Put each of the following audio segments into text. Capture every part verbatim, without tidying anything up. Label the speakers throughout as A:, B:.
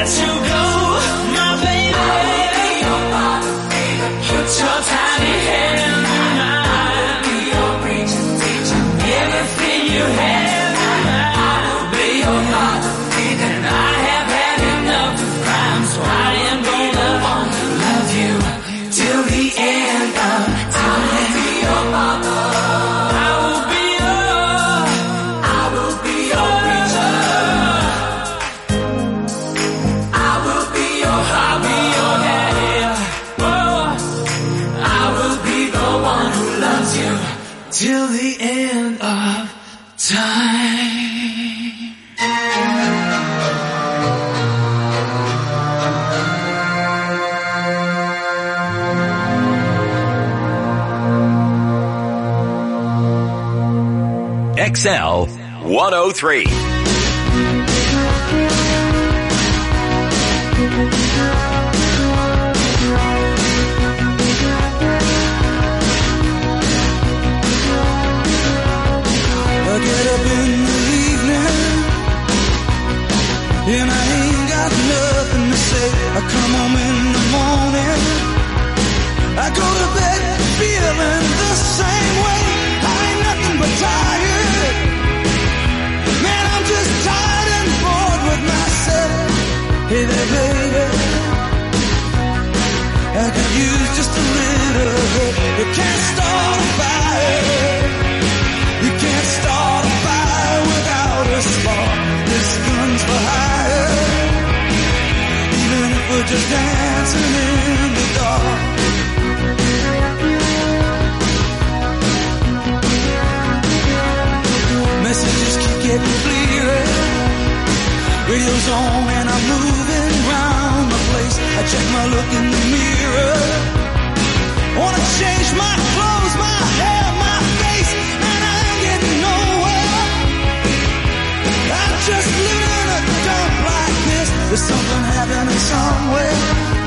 A: let you go, my baby. Put your tiny hand in mine. Everything you have, I will be your father. And I have had enough of crime, so I am gonna love you till the end of time. I will be your father. I will be your, I will be your preacher. I will be your, I'll be your daddy. Oh, I will be the one who loves you till the end of time.
B: X L one oh three.
A: I get up in the evening and I ain't got nothing to say. I come home in the morning, I go to bed feeling the same way. I ain't nothing but tired, man, I'm just tired and bored with myself. Hey there baby, I could use just a little help. You can't start a fire, you can't start a fire without a spark. This gun's for hire, even if we're just dancing in the dark. Messages keep getting clearer, radio's on and I'm moving round the place. I check my look in the mirror, wanna change my clothes, my hair, my face, and I ain't getting nowhere. I'm just living in a dump like this. There's something happening somewhere,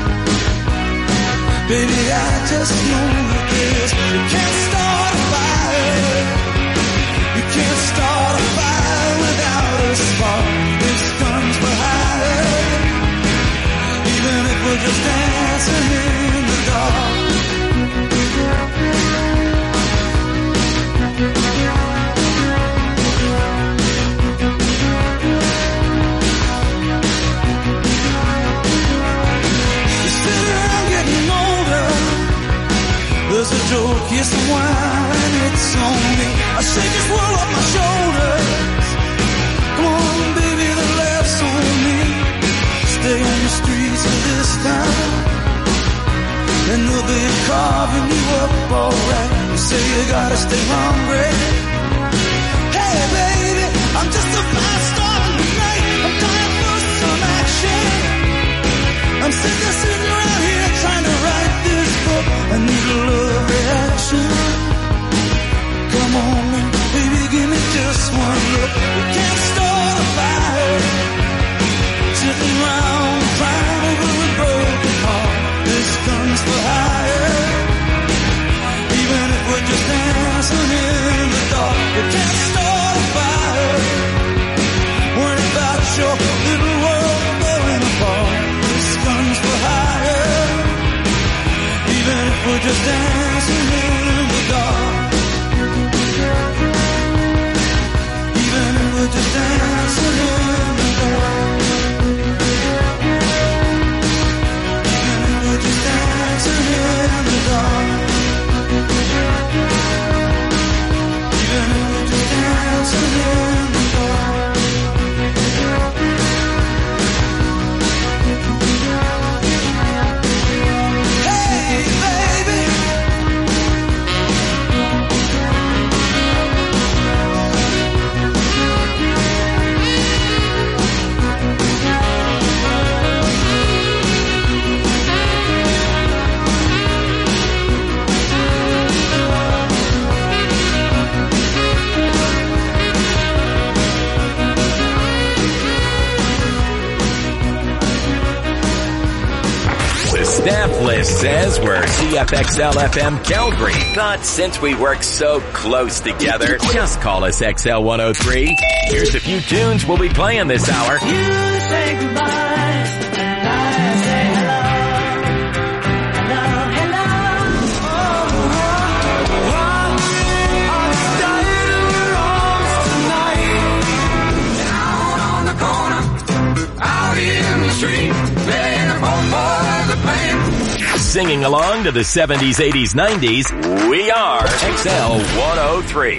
A: baby, I just know that this. You can't start a fire, you can't start a fire without a spark. This gun's for hire, even if we're just dancing in the dark. There's a joke, yes, a wine, it's on me. I shake this world off my shoulders. Come on, baby, the laugh's on me. Stay on the streets of this town, and they'll be carving you up alright. You say you gotta stay hungry. Hey, baby, I'm just a fast star tonight. I'm dying for some action. I'm sick of sitting around here trying to write this book. I need a love reaction. Come on, baby, give me just one look. We can't start a fire, sitting around crying over a broken heart. This gun's for hire, even if we're just dancing in the dark. We can't start a fire, worry about your little world falling apart. This gun's for hire, even if we're just dancing in the dark. Even if we're just dancing in the dark. Even if we're just dancing in the dark. Even if we're just dancing in the dark. Hey, baby.
B: Staff list says we're C F X L F M Calgary, but since we work so close together, just call us X L one oh three. Here's a few tunes we'll be playing this hour.
A: You say goodbye,
B: singing along to the seventies, eighties, nineties. We are X L one oh three.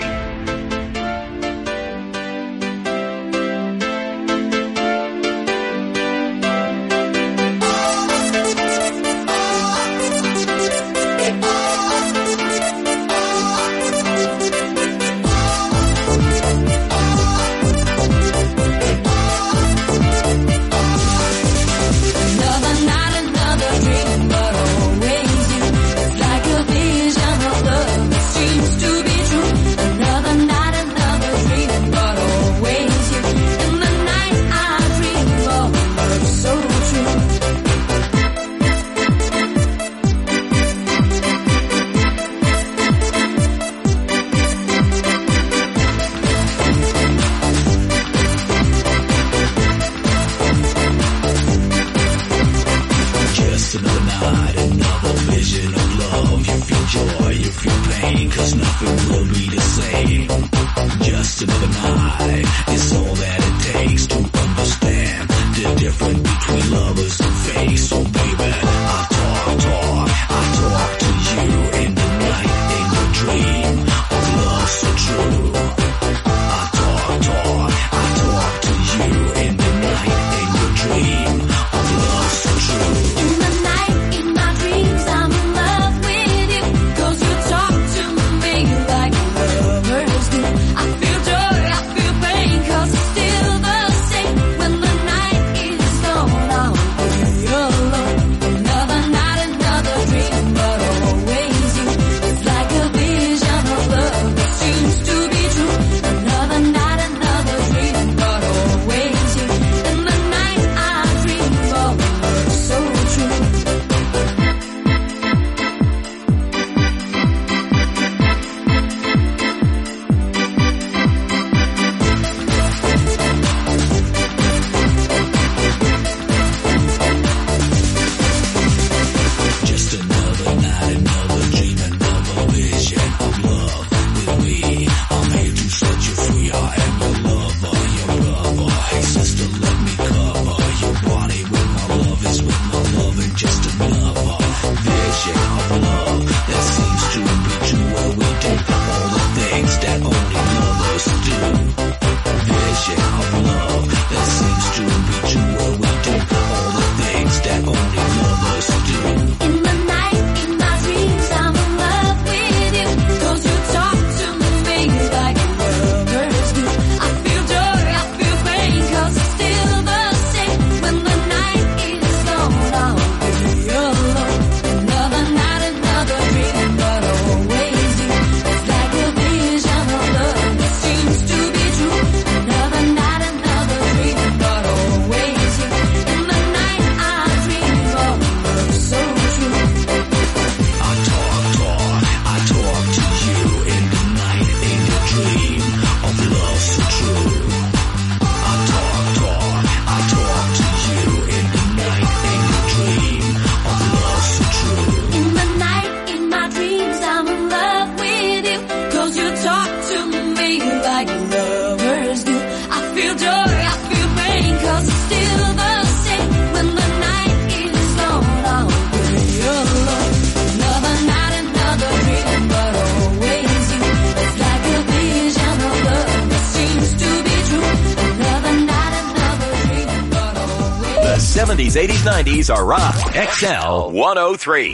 B: seventies, eighties, nineties are rock. X L one oh three.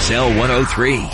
B: X L one oh three.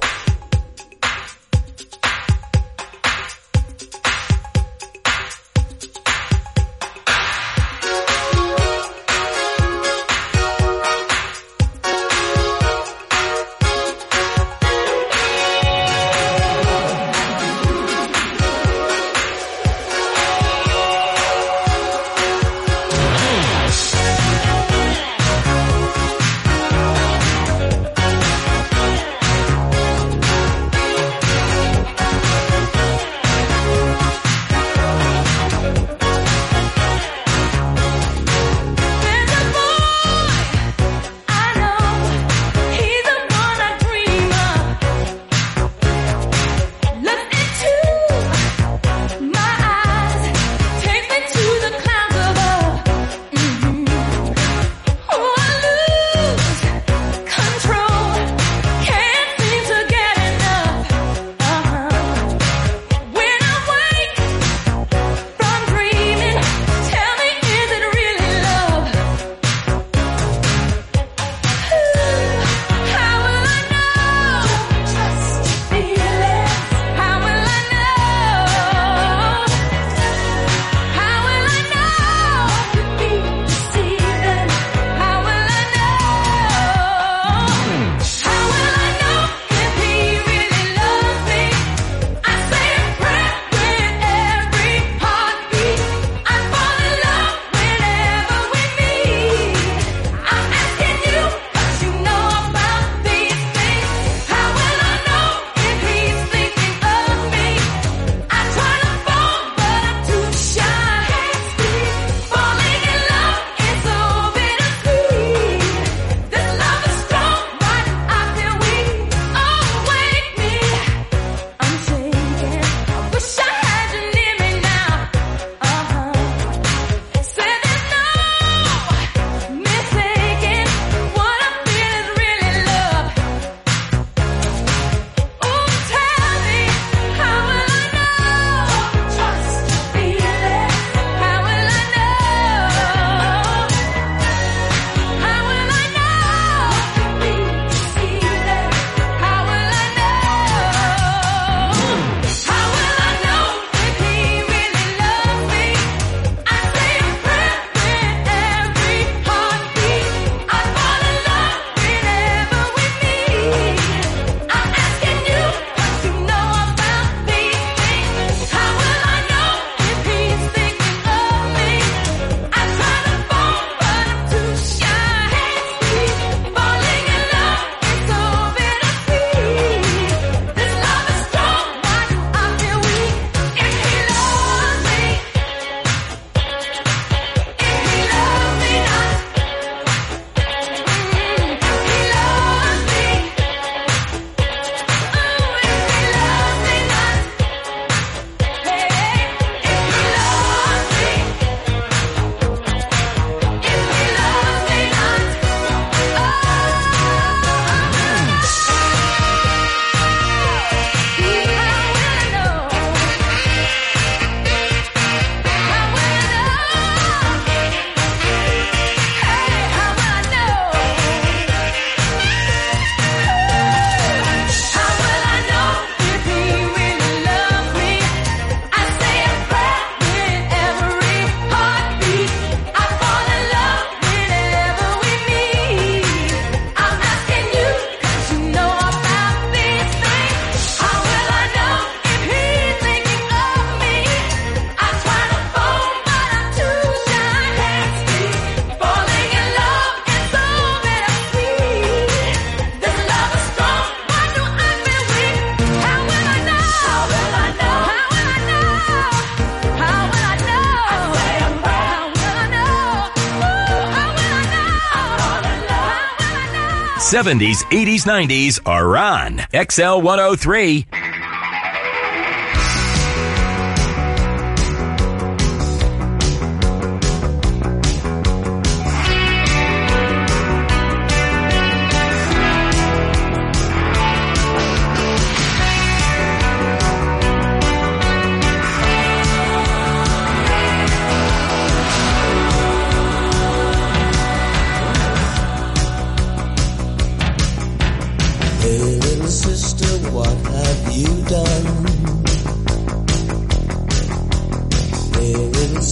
B: seventies, eighties, nineties are on X L one oh three.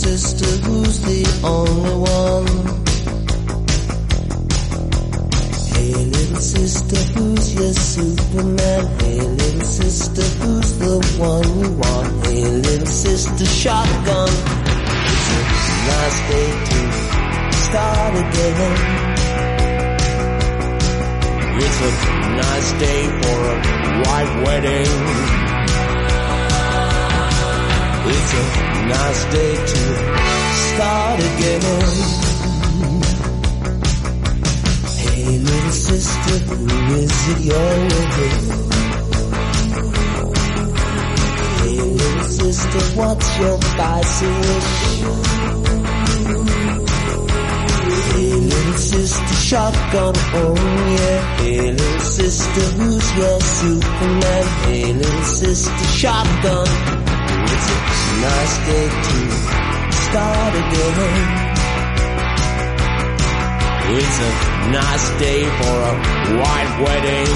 C: sister, who's the only one? Hey little sister, who's your Superman? Hey little sister, who's the one you want? Hey little sister, shotgun. It's a nice day to start again. It's a nice day for a white wedding. It's a nice day to start again. Hey little sister, who is it you're with? Hey little sister, what's your spicy wish? Hey little sister, shotgun, oh yeah. Hey little sister, who's your Superman? Hey little sister, shotgun. It's a nice day to start again. It's a nice day for a white wedding.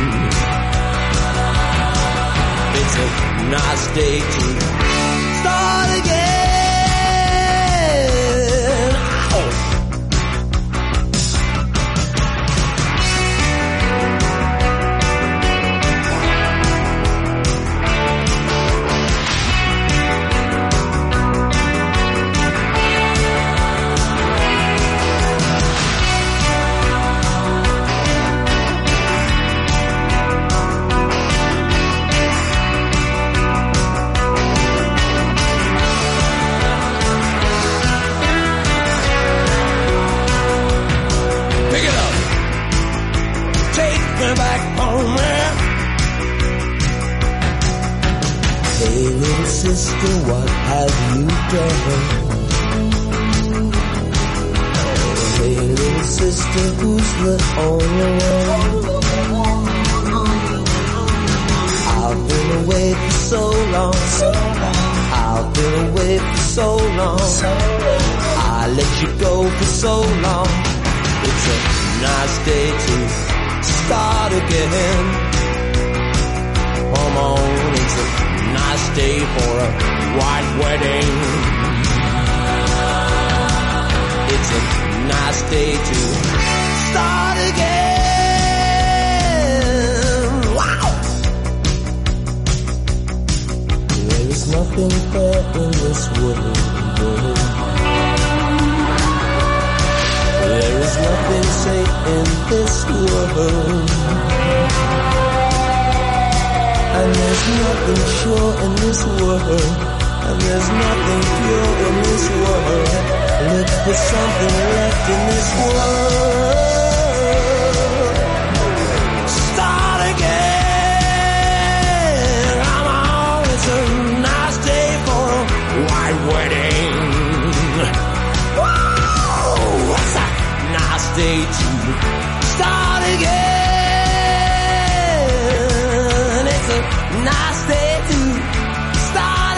C: It's a nice day to start again. Oh. Sister, what have you done? Hey little sister, who's the only one? I've been away for so long. I've been away for so long. I let you go for so long. It's a nice day to start again. Come on, it's a nice day for a white wedding. It's a nice day to start again. Wow! There is nothing fair in this world. There is nothing safe in this world. And there's nothing sure in this world. And there's nothing pure in this world. Look for something left in this world. Start again. Come on, it's a nice day for a white wedding. Whoa, it's a nice day to start again. Nice day to start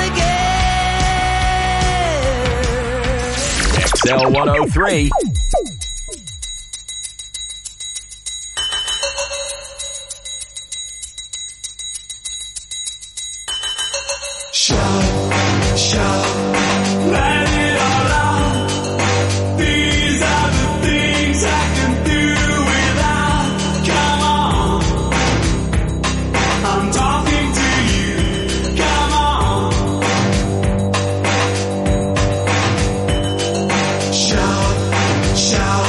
C: again.
B: X L one oh three.
A: Shout, shout, let it all out. These are the things I can do without. Come on, I'm talking to you. Come on, shout, shout.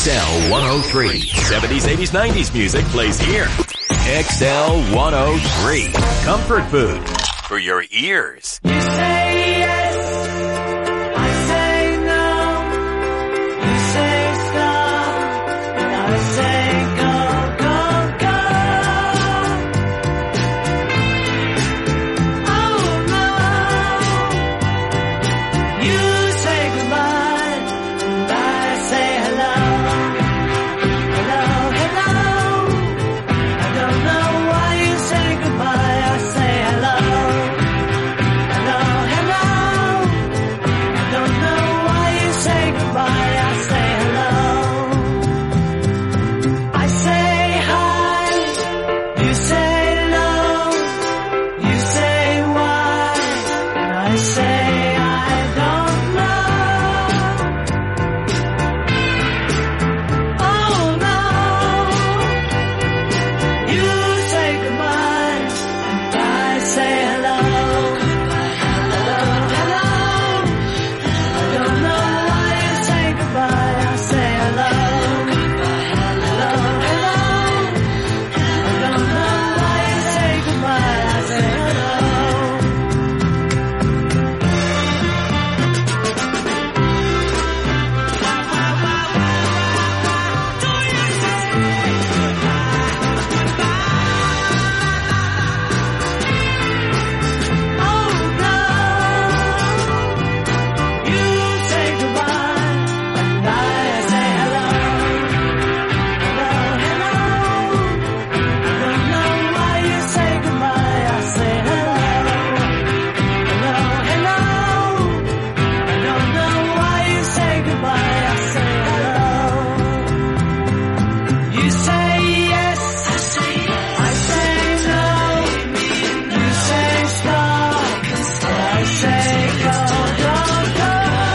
B: L one oh three. seventies, eighties, nineties music plays here. X L one oh three. Comfort food for your ears.
A: You say yes, I say no. You say stop, and I say go, go, go. Oh no. You say goodbye, and I say hello. Hello, hello. I don't know why you say goodbye, I say hello. Hello, hello. I don't know why you say goodbye, I say hello. I say hi, you say no, you say why, and I say I don't know. Oh no. You say goodbye, and I say hello. Hello, hello. I don't know why you say goodbye, I say hello. Hello, hello. I don't know why you say goodbye, I say hello. Oh no. You say goodbye, and I say hello. Hello, hello. I don't know why you say goodbye, I say hello. Hello, hello. I don't know why you say goodbye, I say hello. You say yes, I say yes. I say no, you say stop, and I say go, go, go.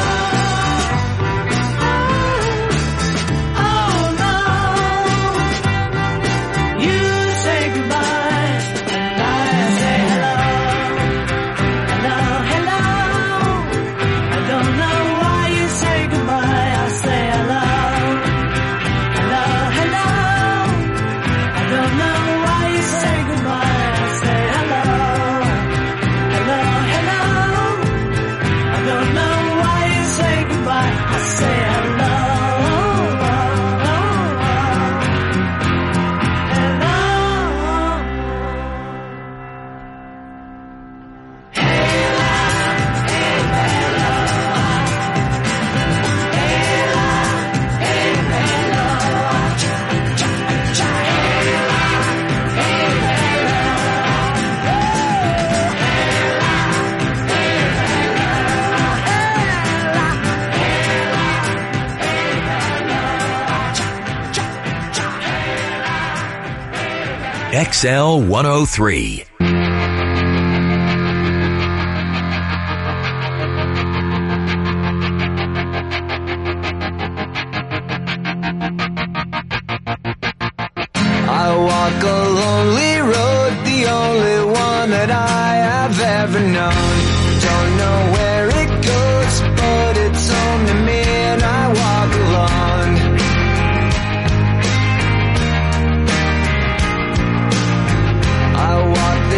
A: Oh no. You say goodbye, and I say hello. Hello, hello. I don't know why you say goodbye, I say hello. Hello, hello. I don't know why you say goodbye, I say hello. Hello, hello. I don't know why you say goodbye, I say hello.
B: X L one oh three.
D: I walk a lonely road, the only one that I have ever known. Don't know where it goes, but it's only me and I walk alone. I walk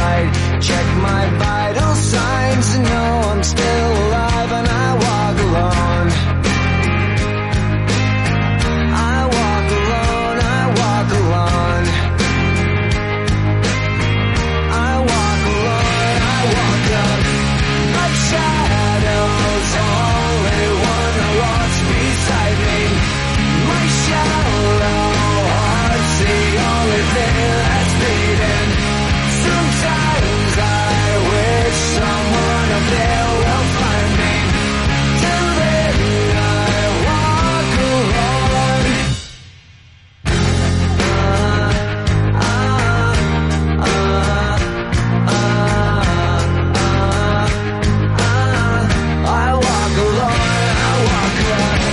D: right. Check my vital signs to know I'm still alive, and I walk alone. I walk alone, I walk alone. I walk alone, I walk up. My shadow's only one who walks beside me. My shallow heart's the only thing that's beating. Sometimes I wish someone up there will find me. Till then I walk alone. Uh, uh, uh, uh, uh, uh, I walk alone, I walk alone.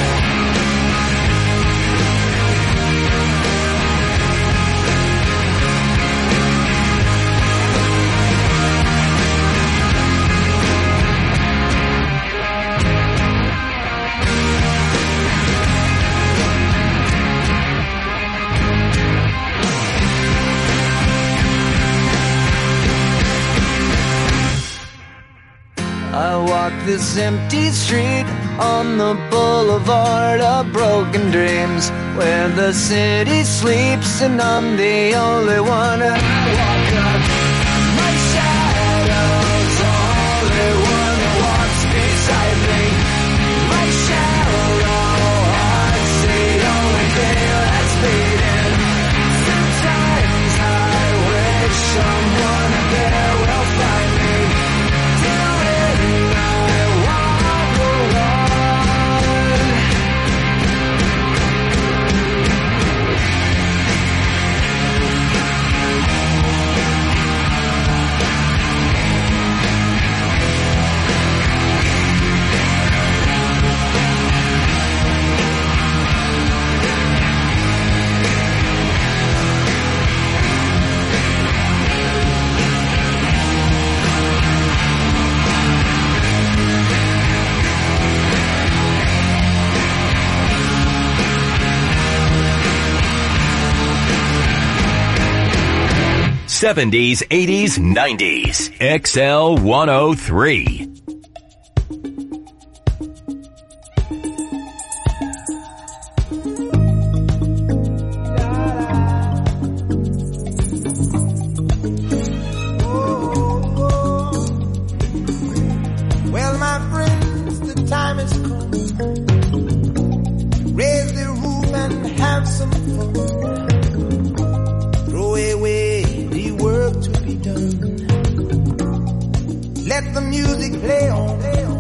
D: I walk this empty street on the boulevard of broken dreams, where the city sleeps and I'm the only one. I walk up. My shadow's only one who walks beside me. My shallow heart's the only thing that's beating. Sometimes I wish someone up there will find me. Till then I walk alone.
B: seventies, eighties, nineties. X L one oh three.
E: Well, my friends, the time has come. Raise the roof and have some fun. Throw away the work to be done. Let the music play on.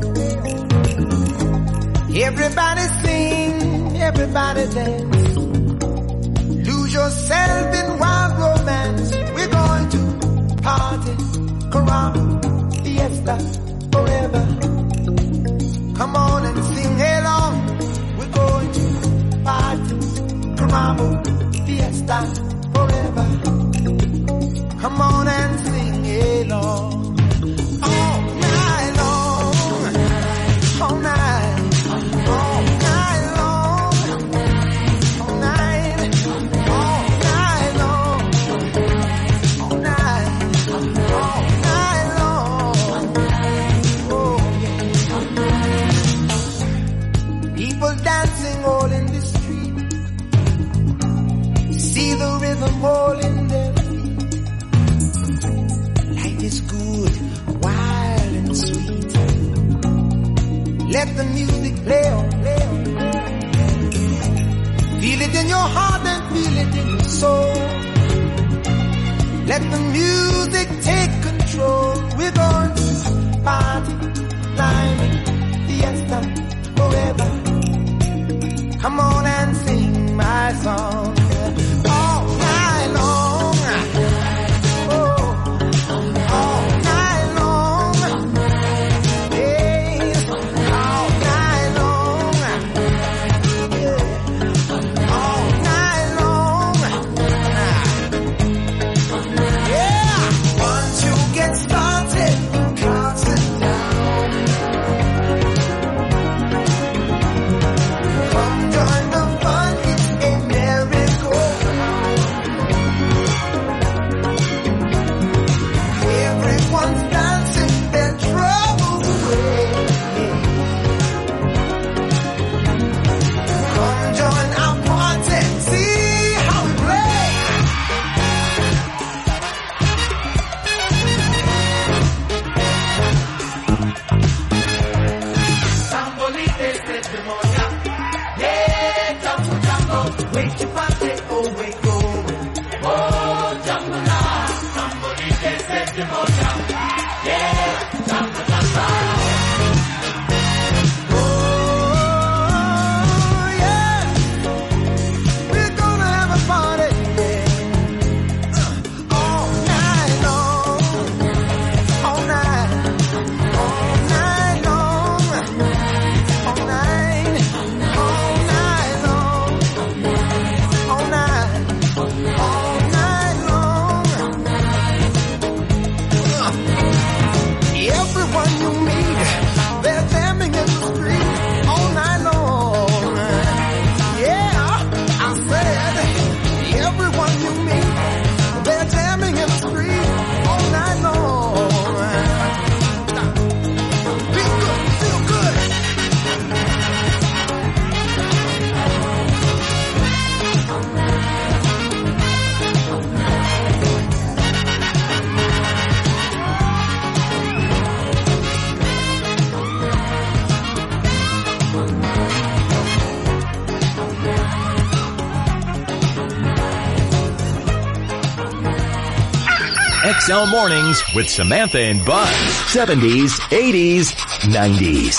E: Everybody sing, everybody dance. Lose yourself in wild romance. We're going to party, caramba, fiesta, forever. Come on and sing along. We're going to party, caramba, fiesta, forever. Come on and sing along. All night long, all night, all night long, all night, all night long, all night, all night long. Oh yeah. People dancing all in the street. See the rhythm all in their is good, wild and sweet. Let the music play on, play on. Feel it in your heart and feel it in your soul. Let the music take control. We're going to party, climbing, fiesta, forever. Come on and sing my song. All night long. One, two,
F: making more jump. Yeah, jump, jump, jump.
B: X L Mornings with Samantha and Buzz. seventies, eighties, nineties.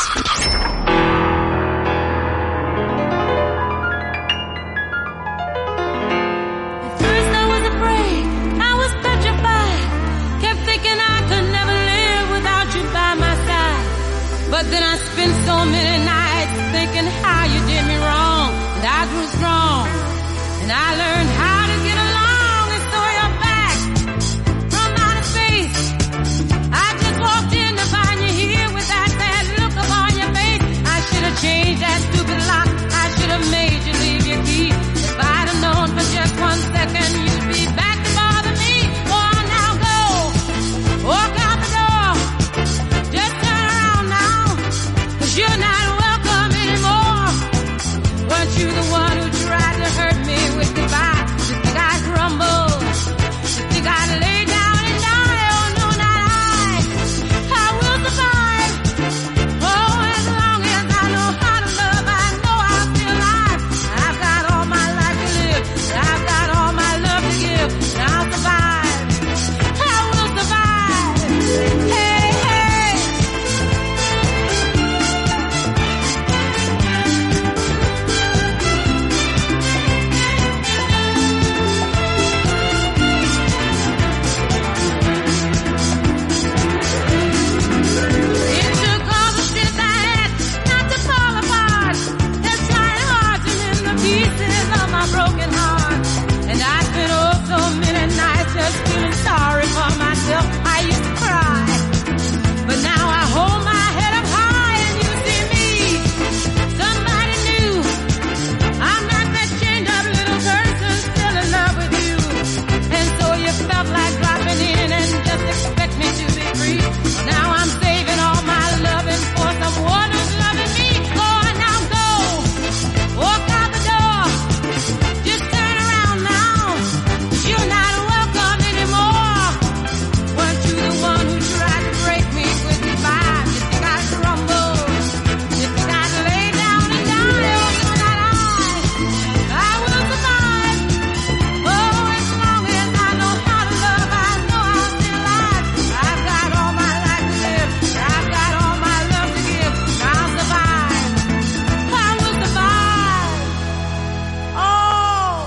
G: But then I spent so many nights thinking how you did me wrong. And I grew strong. And I learned how to get along. And so you're back from outer space. I just walked in to find you here with that sad look upon your face. I should have changed that stupid lock. I should have made you leave your key. If I'd have known for just one second you'd be back to bother me. Oh, now go. Walk out the door. Just turn around now. You're not welcome anymore. Weren't you the one who tried to hurt me with goodbye? You think I'd crumble? You think I'd lay down and die? Oh, no, not I. I will survive. Oh, as long as I know how to love, I know I'll be alive. I've got all my life to live. I've got all my love to give. And I'll survive. I will survive. Hey. Broken heart, and I spent oh so many nights just feeling sorry for myself. I used to cry, but now I hold my head up high and you see me. Somebody new. I'm not that chained up little person still in love with you. And so you felt like dropping in and just expect me to be free. Now I'm saving all my loving for someone who's loving me. Go on now, go. Walk out the door. Just turn around now. You're not welcome anymore. Weren't you the one who tried to break me with goodbye? You think I'd crumble? You think I'd lay down and die? Oh, no, not I. I will survive. Oh, as long as I know how to love, I know I'll stay alive. I've got all my life to live. I've got all my love to give. I'll survive. I will survive. Oh.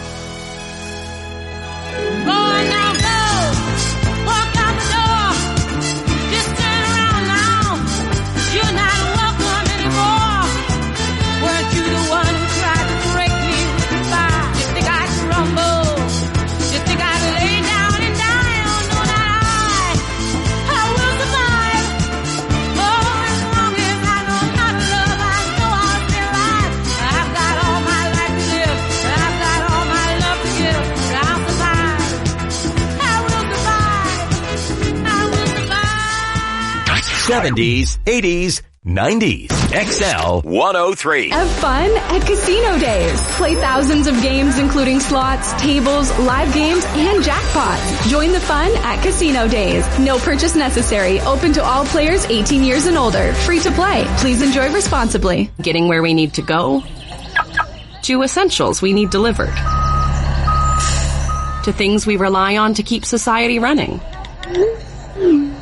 G: Go on now, go. Walk out the door. Just turn around now. You're not welcome anymore. Weren't you the one who tried to break me with goodbye? You think I'd crumble? You think I'd lay down and die? Oh, no, not I. I will survive. Oh, as long as I know how to love, I know I'll stay alive. I've got all my life to live. I've got all my love to give. I'll survive. I will survive. I will survive.
B: seventies, eighties, nineties. X L one oh three.
H: Have fun at Casino Days. Play thousands of games including slots, tables, live games, and jackpots. Join the fun at Casino Days. No purchase necessary. Open to all players eighteen years and older. Free to play. Please enjoy responsibly.
I: Getting where we need to go, to essentials we need delivered, to things we rely on to keep society running.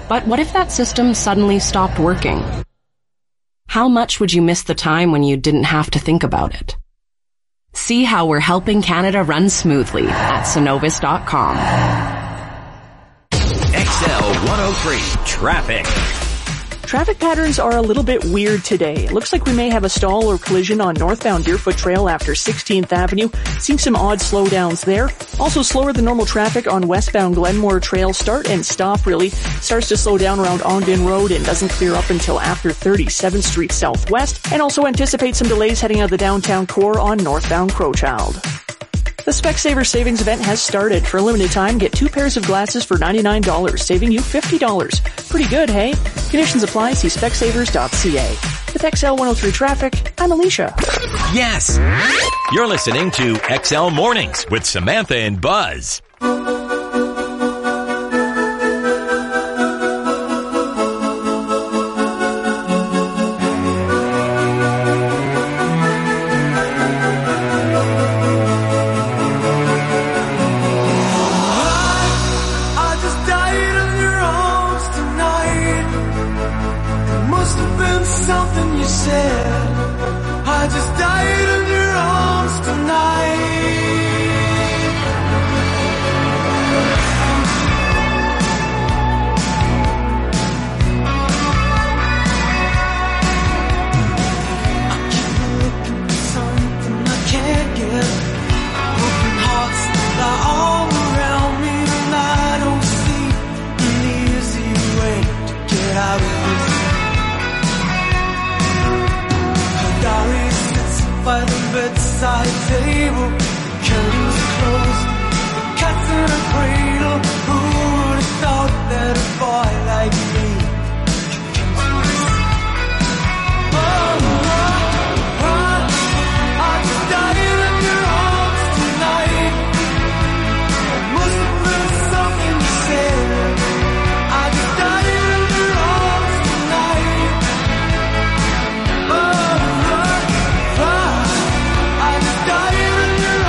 I: But what if that system suddenly stopped working? How much would you miss the time when you didn't have to think about it? See how we're helping Canada run smoothly at Cenovus dot com.
B: X L one oh three Traffic.
J: Traffic patterns are a little bit weird today. It looks like we may have a stall or collision on northbound Deerfoot Trail after sixteenth Avenue. Seeing some odd slowdowns there. Also slower than normal traffic on westbound Glenmore Trail. Start and stop really. Starts to slow down around Ogden Road and doesn't clear up until after thirty-seventh Street Southwest. And also anticipate some delays heading out of the downtown core on northbound Crowchild. The Specsavers Savings Event has started. For a limited time, get two pairs of glasses for ninety-nine dollars, saving you fifty dollars. Pretty good, hey? Conditions apply. See specsavers dot c a. With X L one oh three Traffic, I'm Alicia.
B: Yes! You're listening to X L Mornings with Samantha and Buzz.
A: I just died in your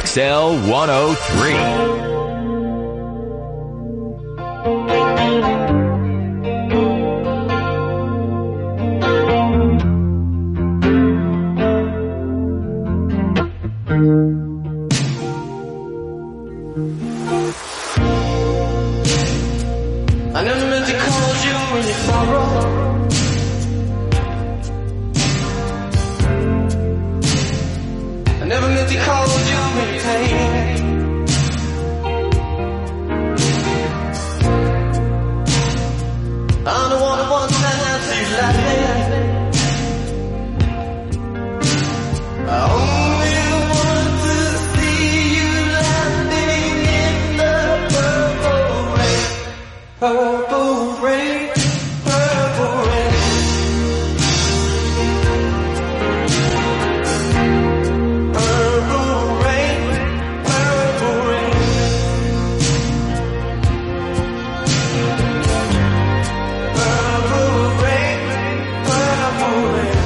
B: X L one oh three.
C: I never meant to call you when you sorrow. I never meant to call you when you pain. I'm the one who wants to see you laughing. I only want to see you laughing in the purple rain. Purple rain, purple rain. Purple rain, purple rain. Purple rain, purple rain.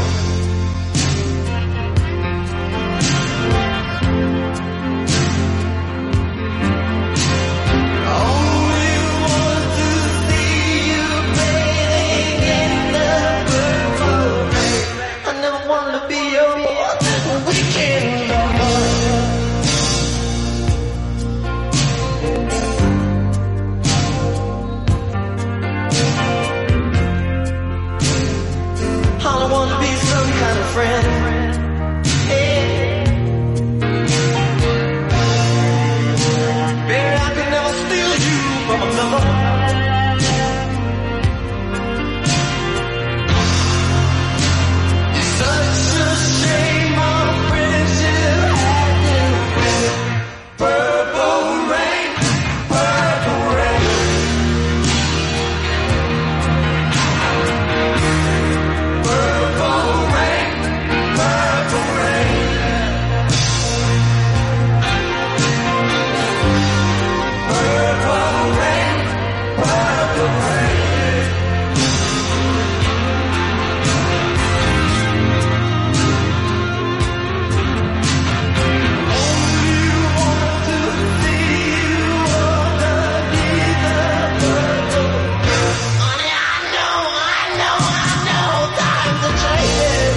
C: I only want to see you bathing in the purple rain. I never wanted to be your weekend lover. I don't want to be some kind of friend. Yeah. Baby, I could never steal you from another. It's such a shame our friendship had to end. Purple rain, purple rain. Purple rain, purple rain. Purple rain, purple rain. Only want to see you underneath the purple rain. Honey, I know, I know, I know, times are changing.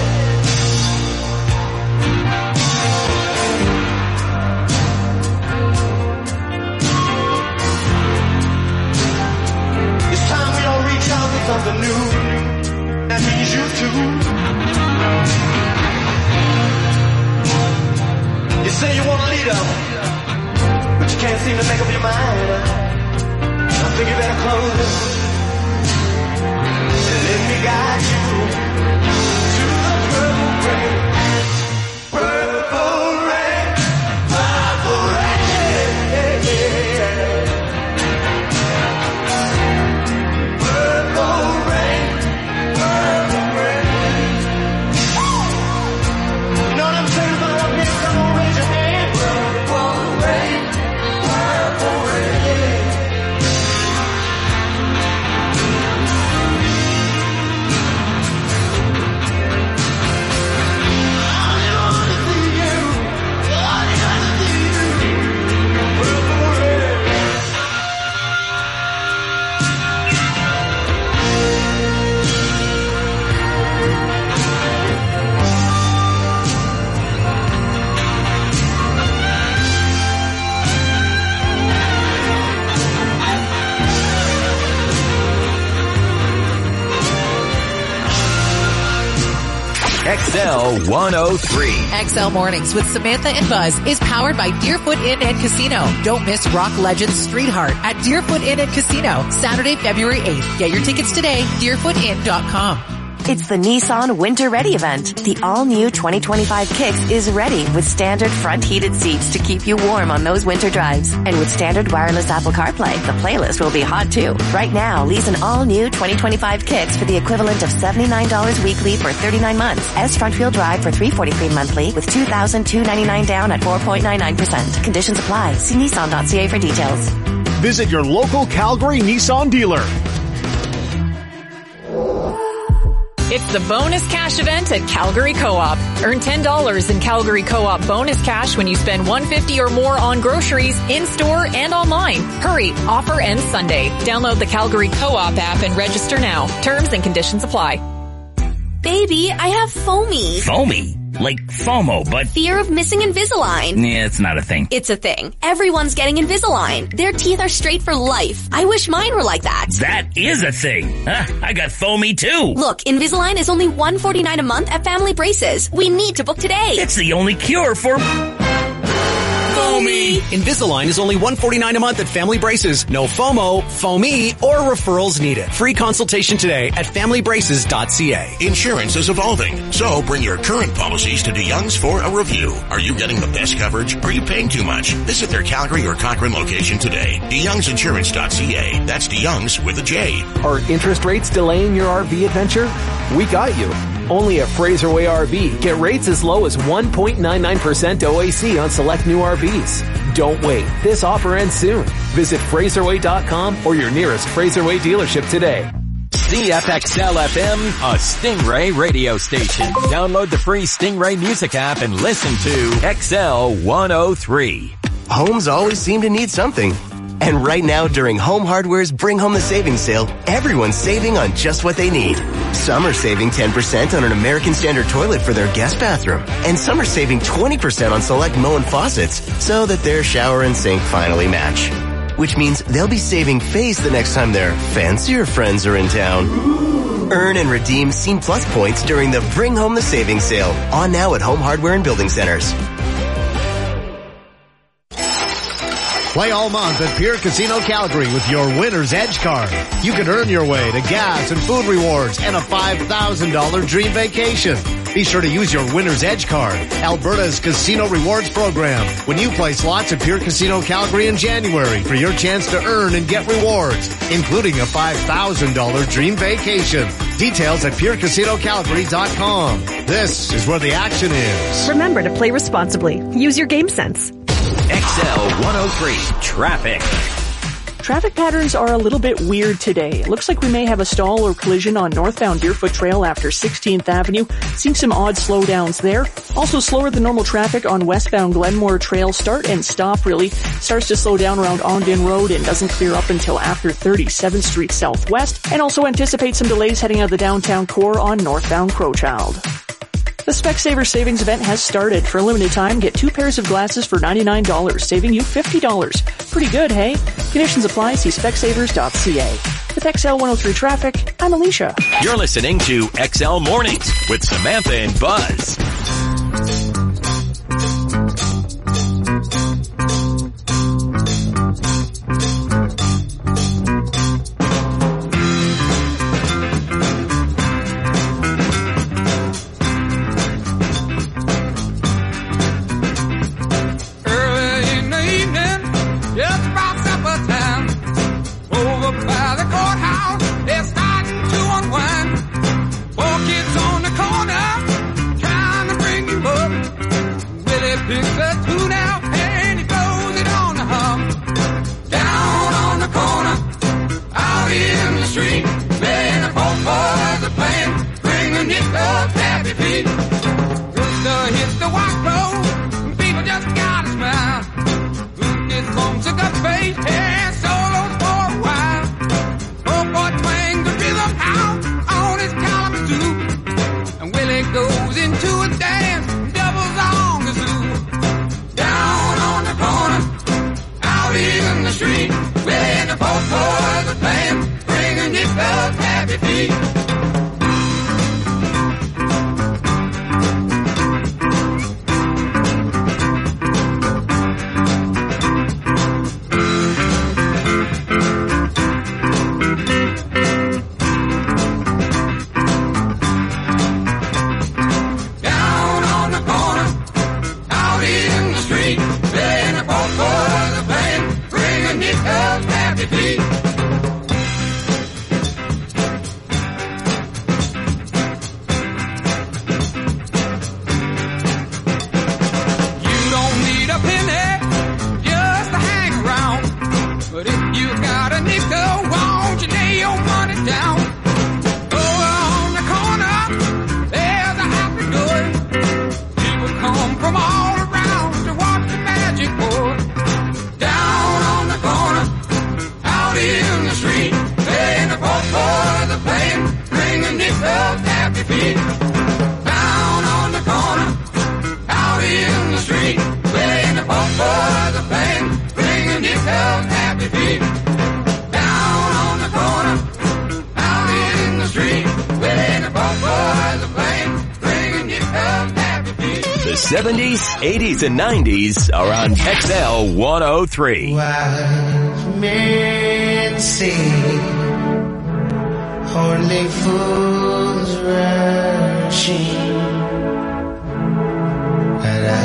C: It's time we don't reach out for something new. That means you too. You say you want a leader, but you can't seem to make up your mind. I think you better close it and let me guide you to the purple rain. Purple rain, purple rain. Purple rain, purple rain. You know what I'm saying about up here? Come on, raise your hand. Purple rain, purple rain.
B: X L one oh three.
K: X L Mornings with Samantha and Buzz is powered by Deerfoot Inn and Casino. Don't miss rock legend Street Heart at Deerfoot Inn and Casino, Saturday, February eighth. Get your tickets today, deerfoot inn dot com.
L: It's the Nissan Winter Ready event. The all-new twenty twenty-five Kicks is ready with standard front heated seats to keep you warm on those winter drives. And with standard wireless Apple CarPlay, the playlist will be hot too. Right now, lease an all-new twenty twenty-five Kicks for the equivalent of seventy-nine dollars weekly for thirty-nine months. S front-wheel drive for three hundred forty-three dollars monthly with two thousand two hundred ninety-nine dollars down at four point nine nine percent. Conditions apply. See Nissan dot C A for details.
M: Visit your local Calgary Nissan dealer. It's the bonus cash event at Calgary Co-op. Earn ten dollars in Calgary Co-op bonus cash when you spend one hundred fifty dollars or more on groceries in-store and online. Hurry, offer ends Sunday. Download the Calgary Co-op app and register now. Terms and conditions apply.
N: Baby, I have foamy.
O: Foamy? Like FOMO, but...
N: Fear of missing Invisalign.
O: Yeah, it's not a thing.
N: It's a thing. Everyone's getting Invisalign. Their teeth are straight for life. I wish mine were like that.
O: That is a thing. Huh, I got foamy too.
N: Look, Invisalign is only one hundred forty-nine dollars a month at Family Braces. We need to book today.
O: It's the only cure for...
P: Foamy. Invisalign is only one hundred forty-nine dollars a month at Family Braces. No FOMO, foamy, or referrals needed. Free consultation today at family braces dot c a.
Q: Insurance is evolving, so bring your current policies to DeYoung's for a review. Are you getting the best coverage? Are you paying too much? Visit their Calgary or Cochrane location today. DeYoung's insurance dot c a. That's DeYoung's with a J.
R: Are interest rates delaying your R V adventure? We got you. Only at Fraserway R V, get rates as low as one point nine nine percent O A C on select new R Vs. Don't wait. This offer ends soon. Visit Fraserway dot com or your nearest Fraserway dealership today.
B: C F X L F M, a Stingray radio station. Download the free Stingray music app and listen to X L one oh three.
S: Homes always seem to need something. And right now, during Home Hardware's Bring Home the Savings sale, everyone's saving on just what they need. Some are saving ten percent on an American Standard toilet for their guest bathroom. And some are saving twenty percent on select Moen faucets so that their shower and sink finally match. Which means they'll be saving face the next time their fancier friends are in town. Earn and redeem Scene Plus points during the Bring Home the Savings sale. On now at Home Hardware and Building Centers.
T: Play all month at Pier Casino Calgary with your Winner's Edge card. You can earn your way to gas and food rewards and a five thousand dollars dream vacation. Be sure to use your Winner's Edge card, Alberta's casino rewards program, when you play slots at Pier Casino Calgary in January for your chance to earn and get rewards, including a five thousand dollars dream vacation. Details at pier casino calgary dot com. This is where the action is.
U: Remember to play responsibly. Use your game sense.
B: X L one oh three Traffic.
J: Traffic patterns are a little bit weird today. It looks like we may have a stall or collision on northbound Deerfoot Trail after sixteenth Avenue. Seeing some odd slowdowns there. Also slower than normal traffic on westbound Glenmore Trail. Start and stop really. Starts to slow down around Ogden Road and doesn't clear up until after thirty-seventh Street Southwest. And also anticipate some delays heading out of the downtown core on northbound Crowchild. The Specsavers Savings event has started. For a limited time, get two pairs of glasses for ninety-nine dollars, saving you fifty dollars. Pretty good, hey? Conditions apply. See specsavers dot c a. With X L one oh three Traffic, I'm Alicia.
B: You're listening to X L Mornings with Samantha and Buzz.
A: Nickel, won't you lay your money down? Over on the corner, happy feet. Down on the corner, out in the street, playing the bumpers are playing, bringing yourself happy feet. Down on the corner, out in the street, playing the bumpers are playing, bringing yourself happy feet.
B: The seventies, eighties, and nineties are on X L one oh three.
C: Wise men say only fools rushing, but I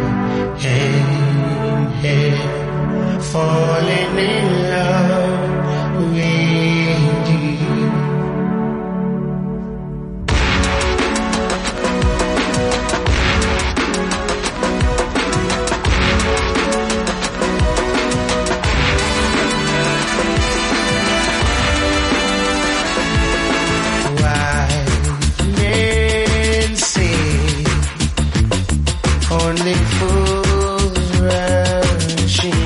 C: am here falling in love with you. Only fools rushing,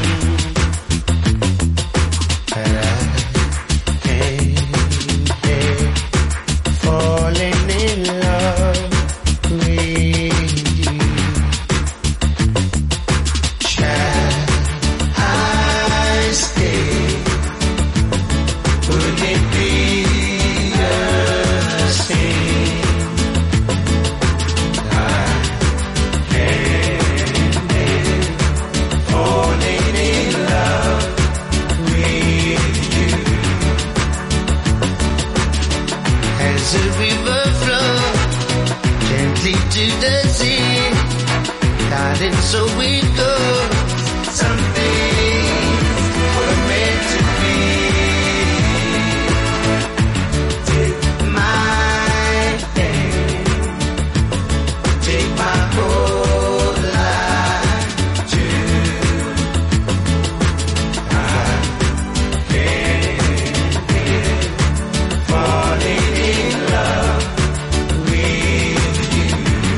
C: but I can't help falling in love with you. Shall I stay? Would it be the same? As a river flows gently to the sea, darling, so we go. Some things were meant to be. Take my hand, take my whole life too. I can't help falling in love with you.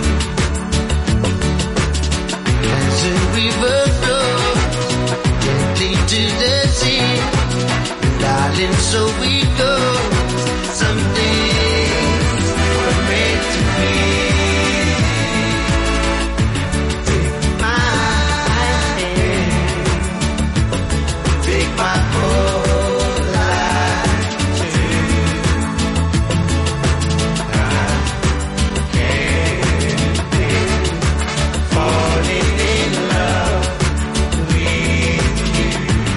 C: As a river flows gently to the sea, darling, so we go. Some things were meant to be. Take my hand, take my whole life too. Falling in love with you.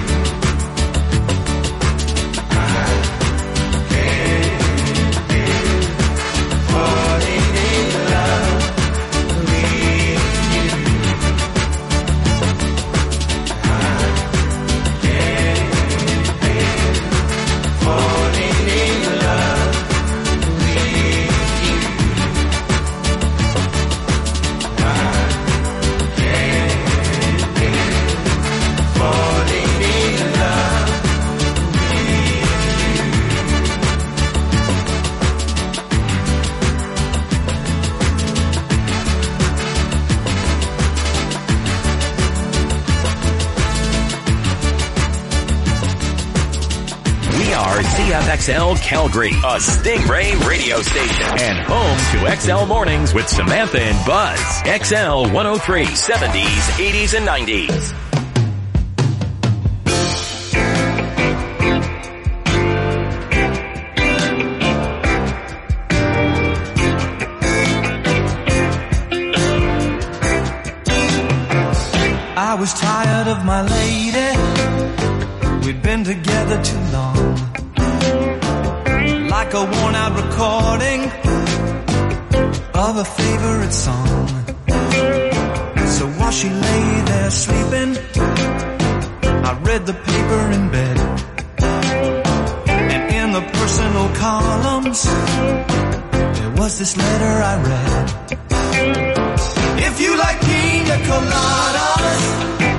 C: I can't help falling in love with you. I can't help falling in love with you. Falling in love
B: We are C F X L Calgary, a Stingray radio station, and home to X L Mornings with Samantha and Buzz. X L one oh three, seventies, eighties, and nineties.
A: I was tired of my lady. We'd been together too long. Like a worn out recording of a favorite song. So while she lay there sleeping, I read the paper in bed. And in the personal columns, there was this letter I read.